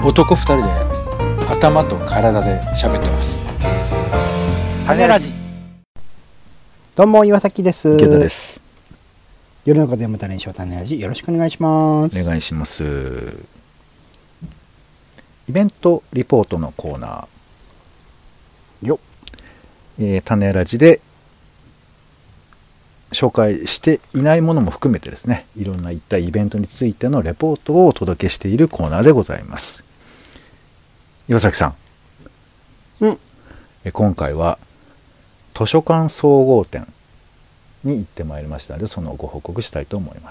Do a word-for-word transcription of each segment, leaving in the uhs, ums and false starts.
男二人で頭と体で喋ってます。種ラジ。 どうも岩崎です。 池田です。 夜の風また練習種ラジ、よろしくお願いします。 お願いします。イベントリポートのコーナーよ、えー、種ラジで紹介していないものも含めてですね、いろんな一体イベントについてのレポートをお届けしているコーナーでございます。岩崎さん、 うん、 え今回は図書館総合展に行ってまいりましたので、そのご報告したいと思います。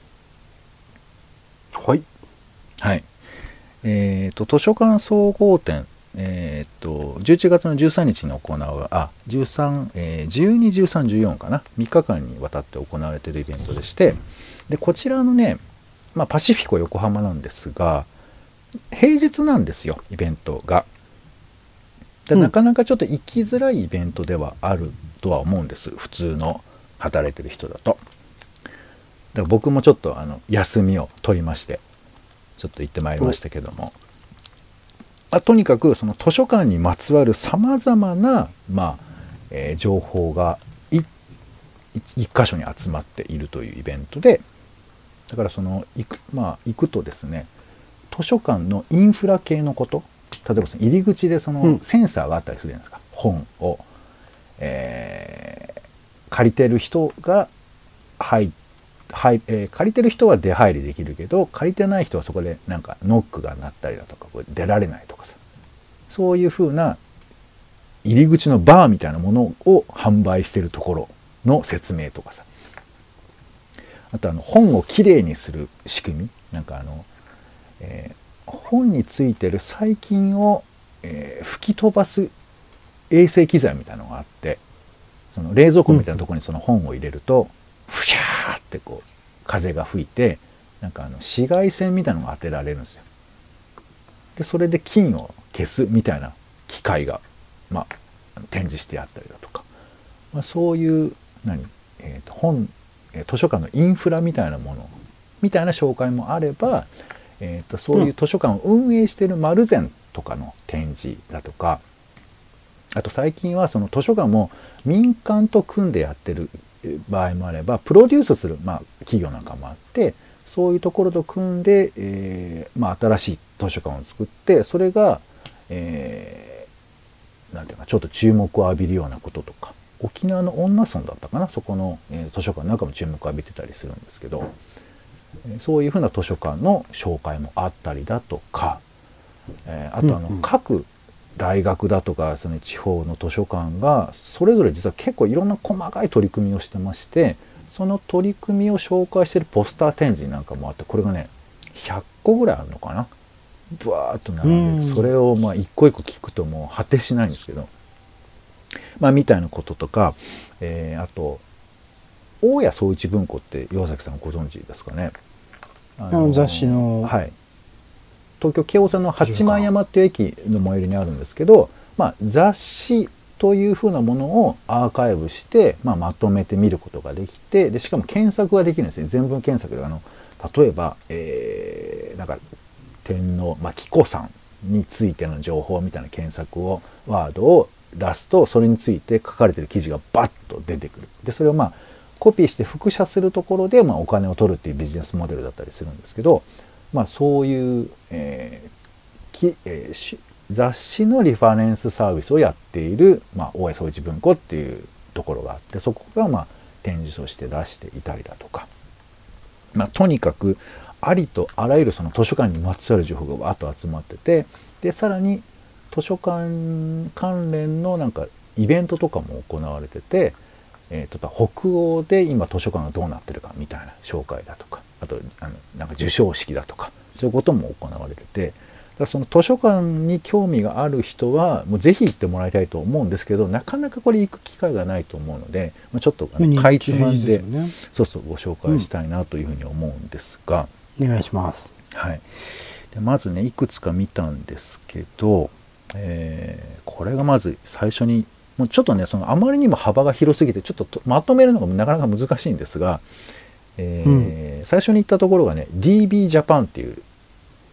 はいはい。えーと図書館総合展、えー、とじゅういちがつのじゅうさんにちに行うあじゅうさん、えー、じゅうに、じゅうさん、じゅうよんかな、みっかかんにわたって行われているイベントでして、でこちらのね、まあ、パシフィコ横浜なんですが、平日なんですよ、イベントが。でなかなかちょっと行きづらいイベントではあるとは思うんです、普通の働いてる人だと。だから僕もちょっとあの休みを取りましてちょっと行ってまいりましたけども、まあ、とにかくその図書館にまつわるさまざまな、まあえー、情報がい一箇所に集まっているというイベントで、だからその行く、まあ、行くとですね、図書館のインフラ系のこと、例えばその入り口でそのセンサーがあったりするじゃないですか、うん、本を、えー、借りてる人が入ってはいえー、借りてる人は出入りできるけど、借りてない人はそこでなんかノックが鳴ったりだとか、これ出られないとかさ、そういう風な入り口のバーみたいなものを販売しているところの説明とかさ、あとあの本をきれいにする仕組み、なんかあの、えー、本についてる細菌を、えー、吹き飛ばす衛生機材みたいなのがあって、その冷蔵庫みたいなところにその本を入れると、うんふしゃーってこう風が吹いて、なんかあの紫外線みたいなのが当てられるんですよ。でそれで菌を消すみたいな機械が、まあ、展示してあったりだとか、まあ、そういう何、えーと本図書館のインフラみたいなものみたいな紹介もあれば、えーとそういう図書館を運営している丸善とかの展示だとか、あと最近はその図書館も民間と組んでやってる場合もあれば、プロデュースする、まあ、企業なんかもあって、そういうところと組んで、えーまあ、新しい図書館を作って、それが、えー、なんていうかちょっと注目を浴びるようなこととか、沖縄の恩納村だったかな、そこの、えー、図書館なんかも注目を浴びてたりするんですけど、そういうふうな図書館の紹介もあったりだとか、えー、あとあの、うんうん、各大学だとかその地方の図書館がそれぞれ実は結構いろんな細かい取り組みをしてまして、その取り組みを紹介しているポスター展示なんかもあって、これがねひゃっこぐらいあるのかな、ブワーッと並んで、それをまあ一個一個聞くともう果てしないんですけど、まあみたいなこととか、えー、あと大谷宗一文庫って岩崎さんご存知ですかね。 あの雑誌の、 はい、東京京王線の八幡山っていう駅の最寄りにあるんですけど、まあ、雑誌というふうなものをアーカイブして、まあ、まとめて見ることができて、でしかも検索ができるんですね。全文検索であの例えば、えー、なんか天皇、まあ、紀子さんについての情報みたいな検索をワードを出すと、それについて書かれてる記事がバッと出てくる。でそれをまあコピーして複写するところで、まあ、お金を取るっていうビジネスモデルだったりするんですけど、まあ、そういう、えーきえー、雑誌のリファレンスサービスをやっている、まあ、大谷宗一文庫っていうところがあって、そこがまあ展示として出していたりだとか、まあ、とにかくありとあらゆるその図書館にまつわる情報がわっと集まってて、でさらに図書館関連のなんかイベントとかも行われてて、えー、と北欧で今図書館がどうなってるかみたいな紹介だとか、あとあのなんか授賞式だとか、そういうことも行われてて、だからその図書館に興味がある人はもうぜひ行ってもらいたいと思うんですけど、なかなかこれ行く機会がないと思うので、まあ、ちょっとあのかいつまんで、ね、そうそうご紹介したいなというふうに思うんですが、 うん、お願いします。 はい、でまずねいくつか見たんですけど、えー、これがまず最初にもうちょっとね、そのあまりにも幅が広すぎてちょっとまとめるのがなかなか難しいんですが、えーうん、最初に言ったところがね ディービー ジャパンっていう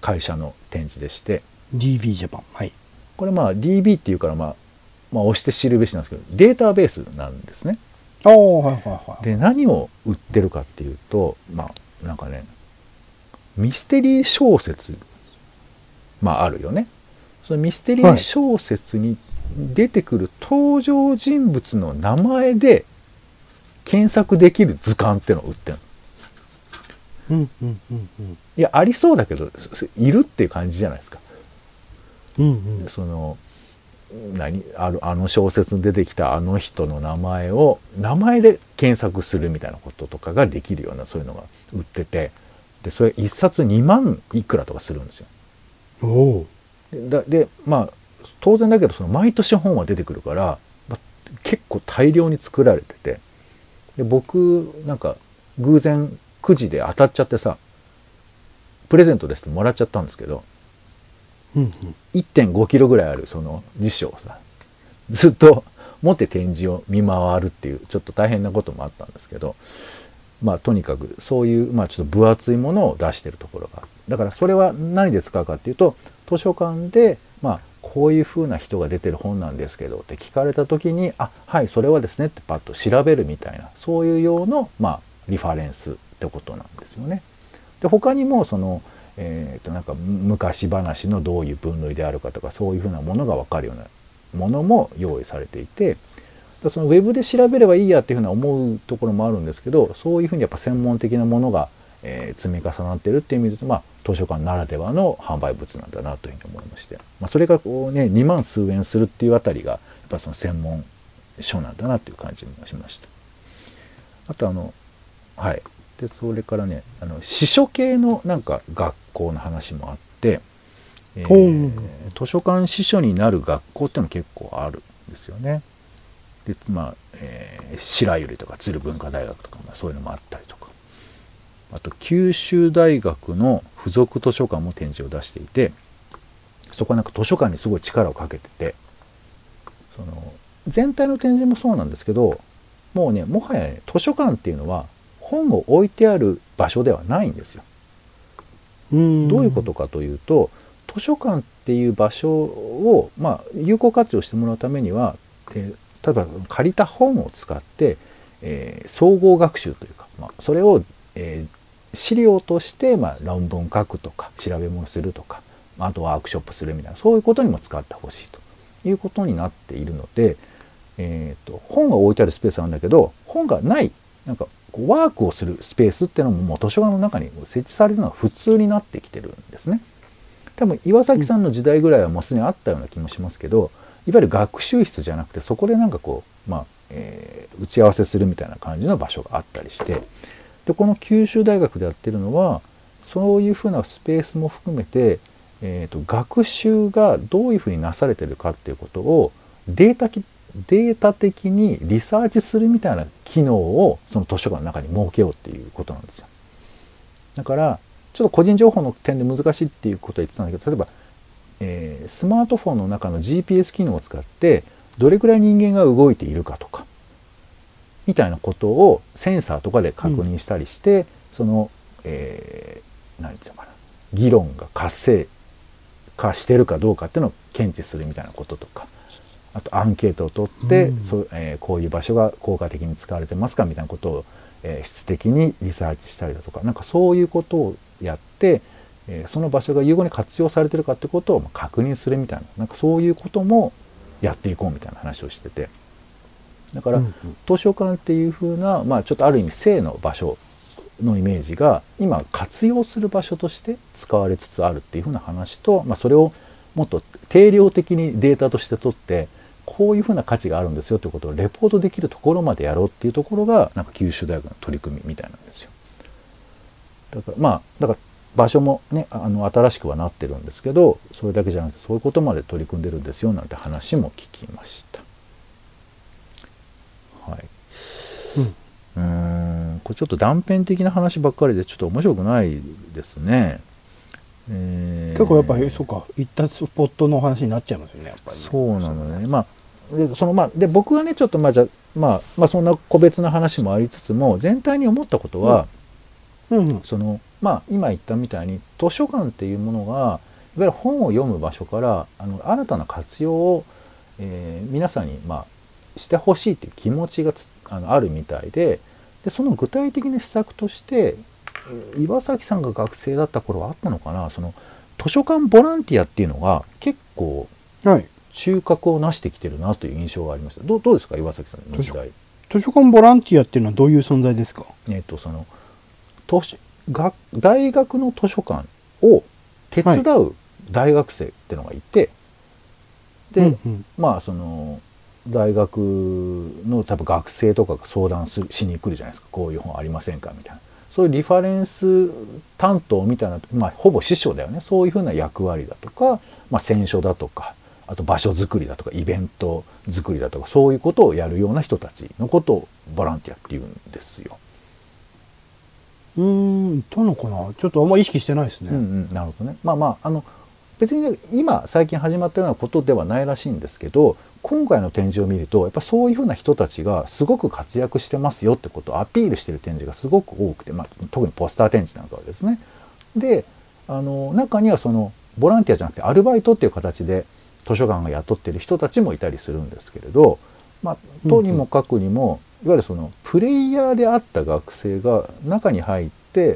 会社の展示でして、 ディービー ジャパン、はい。 これまあ ディービー っていうから、まあ、まあ押して知るべしなんですけど、データベースなんですね。 ああ、はいはいはい。 で何を売ってるかっていうと、まあなんかね、ミステリー小説、まああるよね。そのミステリー小説に出てくる登場人物の名前で検索できる図鑑っていうのを売ってるの。 うんうんうんうん。 いや、ありそうだけど、いるっていう感じじゃないですか。 うんうん。 その何あるあの小説に出てきたあの人の名前を名前で検索するみたいなこととかができるような、そういうのが売ってて、でそれいっさつにまんいくらとかするんですよ。 おお。 で, でまあ当然だけど、その毎年本は出てくるから、まあ、結構大量に作られてて、で僕なんか偶然くじで当たっちゃってさ、プレゼントですってもらっちゃったんですけど、 うんうん。 いってんごキロぐらいあるその辞書をさ、ずっと持って展示を見回るっていうちょっと大変なこともあったんですけど、まあとにかくそういう、まあ、ちょっと分厚いものを出してるところが、だからそれは何で使うかっていうと、図書館でまあこういう風な人が出てる本なんですけどって聞かれた時に、あ、はいそれはですねってパッと調べるみたいな、そういう用のまあリファレンスってことなんですよね。で他にもそのえー、となんか昔話のどういう分類であるかとか、そういうふうなものが分かるようなものも用意されていて、そのウェブで調べればいいやっていうふうな思うところもあるんですけど、そういうふうにやっぱ専門的なものが、えー、積み重なってるっていう意味で言うと、まあ、図書館ならではの販売物なんだなというふうに思いまして、まあ、それがこうねにまん数円するっていうあたりがやっぱその専門書なんだなという感じもしました。あとあのはいでそれからね、あの司書系のなんか学校の話もあって、えー、図書館司書になる学校っていうの結構あるんですよね。でまあ、えー、白百合とか鶴文化大学とか、まあ、そういうのもあったりとか、あと九州大学の附属図書館も展示を出していて、そこはなんか図書館にすごい力をかけてて、その全体の展示もそうなんですけど、もうねもはやね図書館っていうのは本を置いてある場所ではないんですよ。 うんどういうことかというと、図書館っていう場所を、まあ、有効活用してもらうためには、えー、例えば借りた本を使って、えー、総合学習というか、まあ、それを、えー、資料として、まあ、論文書くとか調べ物するとか、あとワークショップするみたいな、そういうことにも使ってほしいということになっているので、えーと、本が置いてあるスペースなんだけど、本がないなんかワークをするスペースっていうのももう図書館の中に設置されるのが普通になってきてるんですね。多分岩崎さんの時代ぐらいはもうすでにあったような気もしますけど、いわゆる学習室じゃなくて、そこでなんかこう、まあえー、打ち合わせするみたいな感じの場所があったりして、でこの九州大学でやってるのはそういうふうなスペースも含めて、えーと、学習がどういうふうになされてるかっていうことをデータデータ的にリサーチするみたいな機能をその図書館の中に設けようっていうことなんですよ。だからちょっと個人情報の点で難しいっていうことは言ってたんだけど、例えば、えー、スマートフォンの中の ジーピーエス 機能を使ってどれくらい人間が動いているかとかみたいなことをセンサーとかで確認したりして、うん、その、えー、何て言うのかな、議論が活性化してるかどうかっていうのを検知するみたいなこととか、あとアンケートを取って、うんそうえー、こういう場所が効果的に使われてますかみたいなことを、えー、質的にリサーチしたりだとか、なんかそういうことをやって、えー、その場所が有効に活用されてるかってことを確認するみたいな、なんかそういうこともやっていこうみたいな話をしてて、だから、うんうん、図書館っていう風な、まあ、ちょっとある意味正の場所のイメージが今活用する場所として使われつつあるっていう風な話と、まあ、それをもっと定量的にデータとして取ってこういうふうな価値があるんですよということをレポートできるところまでやろうっていうところがなんか九州大学の取り組みみたいなんですよ。だからまあだから場所もねあの新しくはなってるんですけど、それだけじゃなくてそういうことまで取り組んでるんですよなんて話も聞きました。はい。うん、うーんこれちょっと断片的な話ばっかりでちょっと面白くないですね。 えー、結構やっぱりそうか、行ったスポットの話になっちゃいますよね、やっぱり、ね、 そうなのね。まあでそのまあで僕はねちょっとまあじゃまあまあそんな個別な話もありつつも全体に思ったことは、うんうん、そのまあ今言ったみたいに図書館っていうものがいわゆる本を読む場所からあの新たな活用を、えー、皆さんに、まあ、してほしいという気持ちがつあのあるみたいで、でその具体的な施策として岩崎さんが学生だった頃はあったのかな、その図書館ボランティアっていうのが結構中核を成してきてるなという印象がありました。どう、どうですか岩崎さんの時代。 図書館ボランティアっていうのはどういう存在ですか？ えっとその図書学大学の図書館を手伝う大学生っていうのがいて、はい、で、うんうん、まあその大学の多分学生とかが相談すしに来るじゃないですか。こういう本ありませんかみたいな。そういうリファレンス担当みたいな、まあほぼ師匠だよね。そういうふうな役割だとか、まあ選書だとか、あと場所づくりだとか、イベントづくりだとか、そういうことをやるような人たちのことをボランティアっていうんですよ。 うーん、どうのかな。ちょっとあんまり意識してないですね。 うんうん、なるほどね。まあまああの別に、ね、今最近始まったようなことではないらしいんですけど、今回の展示を見るとやっぱそういうふうな人たちがすごく活躍してますよってことをアピールしてる展示がすごく多くて、まあ、特にポスター展示なんかはですね。で、あの中にはそのボランティアじゃなくてアルバイトっていう形で図書館が雇ってる人たちもいたりするんですけれど、まあ、とにもかくにも、いわゆるそのプレイヤーであった学生が中に入って、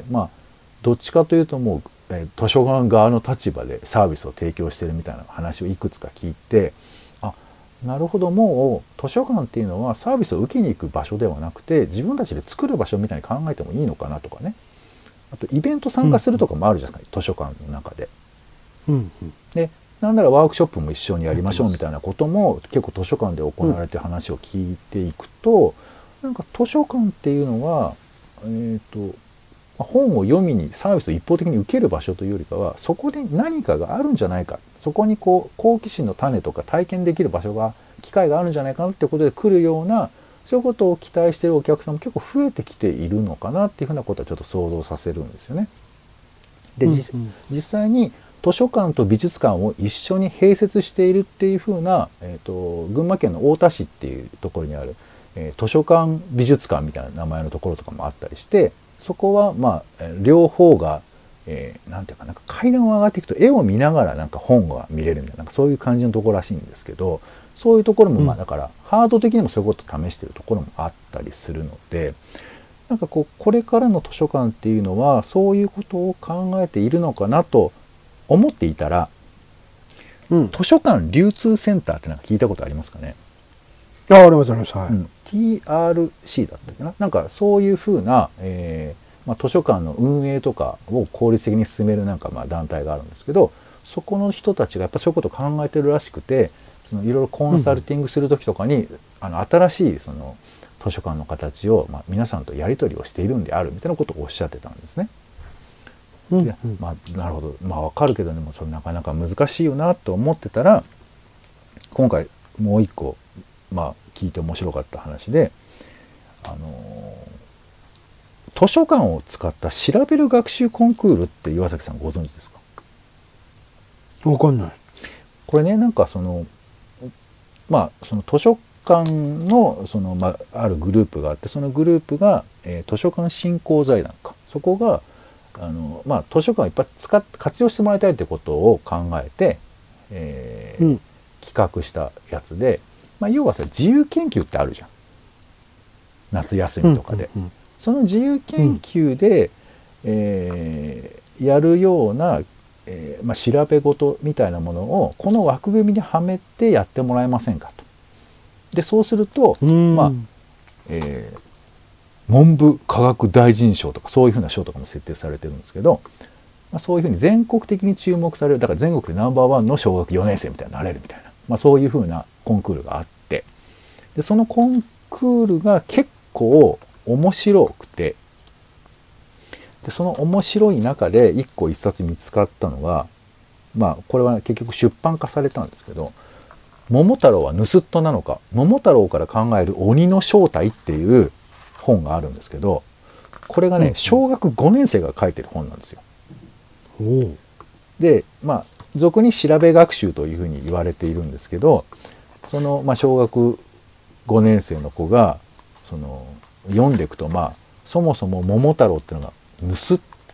まあ、どっちかというともう図書館側の立場でサービスを提供してるみたいな話をいくつか聞いて、あ、なるほど、もう図書館っていうのはサービスを受けに行く場所ではなくて自分たちで作る場所みたいに考えてもいいのかなとかね。あとイベント参加するとかもあるじゃないですか、うん、図書館の中で。うんうん、でなんならワークショップも一緒にやりましょうみたいなことも結構図書館で行われている話を聞いていくと、うん、なんか図書館っていうのはえっと本を読みにサービスを一方的に受ける場所というよりかは、そこで何かがあるんじゃないか、そこにこう好奇心の種とか体験できる場所が機会があるんじゃないかなってことで来るような、そういうことを期待しているお客さんも結構増えてきているのかなっていうふうなことはちょっと想像させるんですよね。で、うんうん、実際に図書館と美術館を一緒に併設しているっていうふうな、えーと、群馬県の太田市っていうところにある、えー、図書館美術館みたいな名前のところとかもあったりして、そこはまあ両方が、えー、なんていうかなんか階段を上がっていくと絵を見ながらなんか本が見れるみたいな、なんかそういう感じのところらしいんですけど、そういうところもまあだからハード的にもそういうことを試しているところもあったりするので、なんかこうこれからの図書館っていうのはそういうことを考えているのかなと思っていたら、うん、図書館流通センターってなんか聞いたことありますかね？ あ、ありますあります。はい。うん、 ティーアールシー だったっけな、なんかそういうふうな、えーまあ、図書館の運営とかを効率的に進めるなんかまあ団体があるんですけど、そこの人たちがやっぱそういうことを考えてるらしくて、そのいろいろコンサルティングする時とかに、うん、あの新しいその図書館の形を、まあ、皆さんとやり取りをしているんであるみたいなことをおっしゃってたんですね。うんうん、まあ、なるほど、まあわかるけどでもそれなかなか難しいよなと思ってたら、今回もう一個まあ聞いて面白かった話で、あのー、図書館を使った調べる学習コンクールって岩崎さんご存知ですか？ わかんない。 これね、なんかそのまあその図書館のその、まあ、あるグループがあって、そのグループが、えー、図書館振興財団か、そこがあの、まあ、図書館をいっぱい使って活用してもらいたいってことを考えて、えーうん、企画したやつで、まあ、要はさ、自由研究ってあるじゃん、夏休みとかで、うんうんうん、その自由研究で、うん、えー、やるような、えーまあ、調べ事みたいなものをこの枠組みにはめてやってもらえませんかと。でそうすると、まあえー、文部科学大臣賞とかそういうふうな賞とかも設定されてるんですけど、まあ、そういうふうに全国的に注目される、だから全国でナンバーワンの小学よねん生みたいになれるみたいな、まあ、そういうふうなコンクールがあって、でそのコンクールが結構面白くて、でその面白い中で一個一冊見つかったのが、まあこれは結局出版化されたんですけど、桃太郎は盗人なのか、桃太郎から考える鬼の正体っていう本があるんですけど、これがね、うん、小学ごねん生が書いてる本なんですよ。おでまあ俗に調べ学習というふうに言われているんですけど、その、まあ、小学ごねん生の子がその読んでいくと、まあそもそも桃太郎っていうのが盗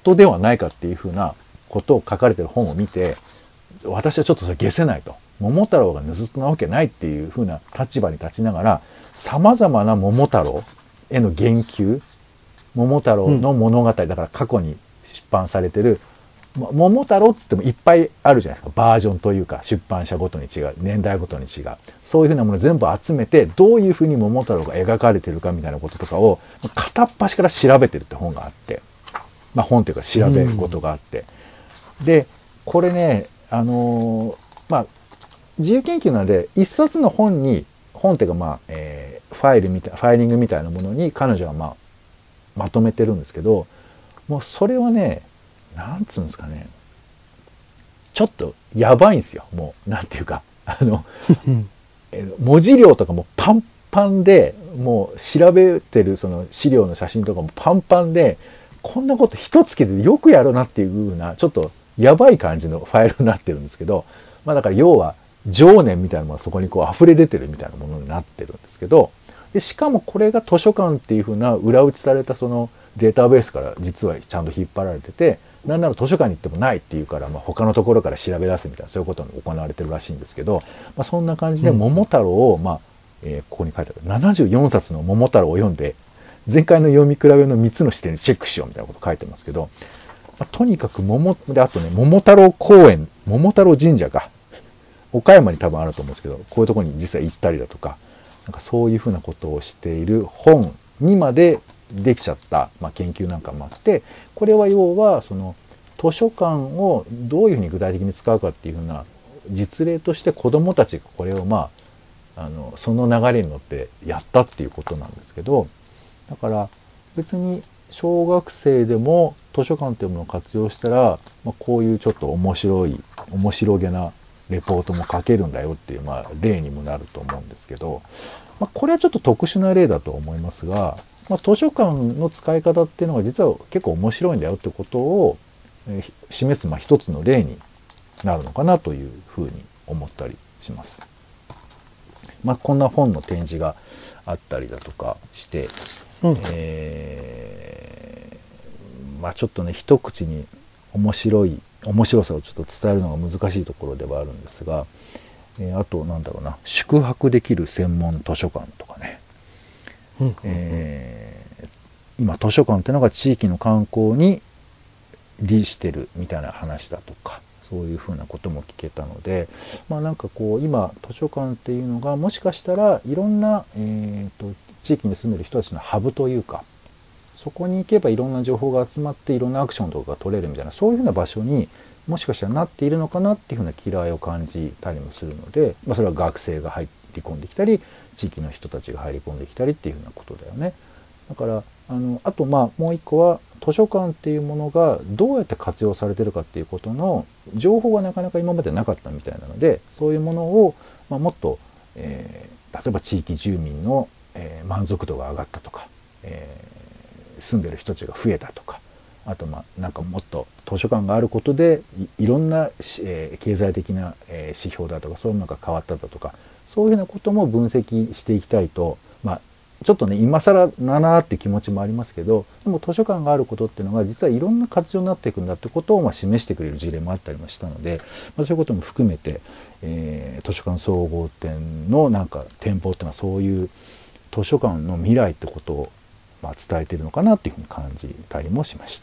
当ではないかっていうふうなことを書かれてる本を見て、私はちょっとそれ消せないと。桃太郎が盗人なわけないっていうふうな立場に立ちながら、様々な桃太郎への言及、桃太郎の物語、だから過去に出版されてる、桃太郎っつってもいっぱいあるじゃないですか。バージョンというか、出版社ごとに違う、年代ごとに違う。そういうふうなものを全部集めて、どういうふうに桃太郎が描かれてるかみたいなこととかを、片っ端から調べてるって本があって、まあ本というか調べることがあって。うん、で、これね、あのー、まあ、自由研究なので、一冊の本に、本っていうかまあ、えー、ファイルみたい、ファイリングみたいなものに彼女はまあ、まとめてるんですけど、もうそれはね、なんつうんですかね、ちょっとやばいんですよ。もうなんていうか、あの文字量とかもパンパンで、もう調べてるその資料の写真とかもパンパンで、こんなこと一月でよくやるなっていう風なちょっとやばい感じのファイルになってるんですけど、まあだから要は情念みたいなものがそこにこう溢れ出てるみたいなものになってるんですけど、でしかもこれが図書館っていう風な裏打ちされたそのデータベースから実はちゃんと引っ張られてて、なんなら図書館に行ってもないっていうから、まあ、他のところから調べ出すみたいな、そういうことが行われてるらしいんですけど、まあ、そんな感じで桃太郎を、まあえー、ここに書いてあるななじゅうよんさつの桃太郎を読んで、前回の読み比べのみっつの視点でチェックしようみたいなこと書いてますけど、まあ、とにかく桃で、あとね、桃太郎公園、桃太郎神社が岡山に多分あると思うんですけど、こういうところに実際行ったりだとか、なんかそういうふうなことをしている本にまでできちゃった、まあ、研究なんかもあって、これは要はその図書館をどういうふうに具体的に使うかっていうふうな実例として、子どもたちがこれをまああのその流れに乗ってやったっていうことなんですけど、だから別に小学生でも図書館っていうものを活用したら、まあ、こういうちょっと面白い面白げなレポートも書けるんだよっていう、まあ、例にもなると思うんですけど、まあ、これはちょっと特殊な例だと思いますが、まあ、図書館の使い方っていうのが実は結構面白いんだよってことを、えー、示す、まあ、一つの例になるのかなというふうに思ったりします。まあ、こんな本の展示があったりだとかして、うん、えー、まあちょっとね、一口に面白い面白さをちょっと伝えるのが難しいところではあるんですが、えー、あとなんだろうな、宿泊できる専門図書館とかね、うんうんうん、えー、今図書館っていうのが地域の観光に利してるみたいな話だとか、そういうふうなことも聞けたので、まあなんかこう今図書館っていうのがもしかしたらいろんな、えーと、地域に住んでる人たちのハブというか、そこに行けばいろんな情報が集まっていろんなアクションとかが取れるみたいな、そういうふうな場所にもしかしたらなっているのかなっていうふうな嫌いを感じたりもするので、まあ、それは学生が入り込んできたり地域の人たちが入り込んできたりっていうふうなことだよね。だからあのあとまあもう一個は、図書館っていうものがどうやって活用されてるかっていうことの情報がなかなか今までなかったみたいなので、そういうものを、まあ、もっと、えー、例えば地域住民の、えー、満足度が上がったとか、えー、住んでる人たちが増えたとか、あとまあなんかもっと図書館があることで い, いろんな、えー、経済的な、えー、指標だとかそういうのが変わっただとか、そういうふうなことも分析していきたいと、まあちょっとね今更ななって気持ちもありますけど、でも図書館があることっていうのが実はいろんな活用になっていくんだってことをまあ示してくれる事例もあったりもしたので、まあ、そういうことも含めて、えー、図書館総合展のなんか展望っていうのはそういう図書館の未来ってことをまあ伝えているのかなっていうふうに感じたりもしました。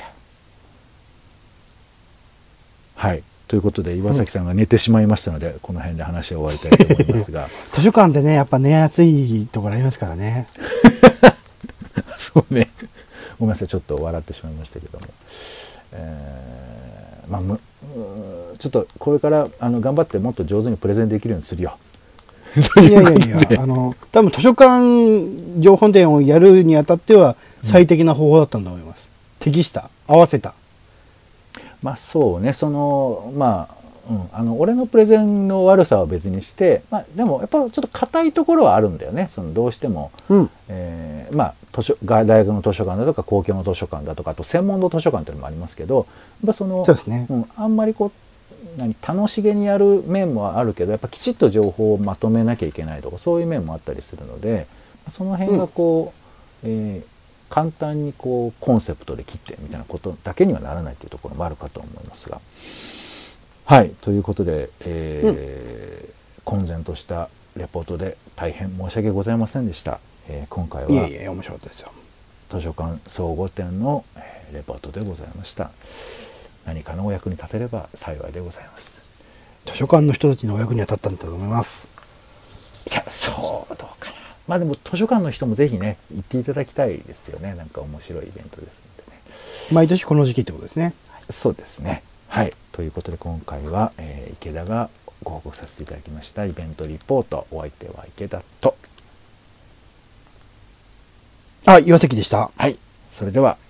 はい。ということで岩崎さんが寝てしまいましたので、うん、この辺で話を終わりたいと思いますが図書館でねやっぱ寝やすいところありますからねそうね、ごめんなさい、ちょっと笑ってしまいましたけども、えー、まあむちょっとこれからあの頑張ってもっと上手にプレゼンできるようにするよいやいやいや、あの多分図書館情報展をやるにあたっては最適な方法だったと思います、うん、適した合わせた。 まあそうね、そのまあ、うん、あの俺のプレゼンの悪さは別にして、まあ、でもやっぱちょっと硬いところはあるんだよね。そのどうしても、うん、えー、まあ図書大学の図書館だとか公共の図書館だとか、あと専門の図書館っていうのもありますけど、やっぱそのそうですね、うん、あんまりこう何楽しげにやる面もあるけど、やっぱきちっと情報をまとめなきゃいけないとか、そういう面もあったりするので、その辺がこう、うん、えー簡単にこうコンセプトで切ってみたいなことだけにはならないというところもあるかと思いますが、はいということで、えーうん、混然としたレポートで大変申し訳ございませんでした。えー、今回はいやいや面白かったですよ。 図書館総合展のレポートでございました。何かのお役に立てれば幸いでございます。 図書館の人たちのお役には立ったんだと思います。 いやそうどうかな。まあでも図書館の人もぜひね行っていただきたいですよね。なんか面白いイベントですのでね。 毎年この時期ってことですね。 そうですね。はい。ということで今回は、えー、池田がご報告させていただきましたイベントリポート。お相手は池田と。 あ、岩崎でした。 はい。それでは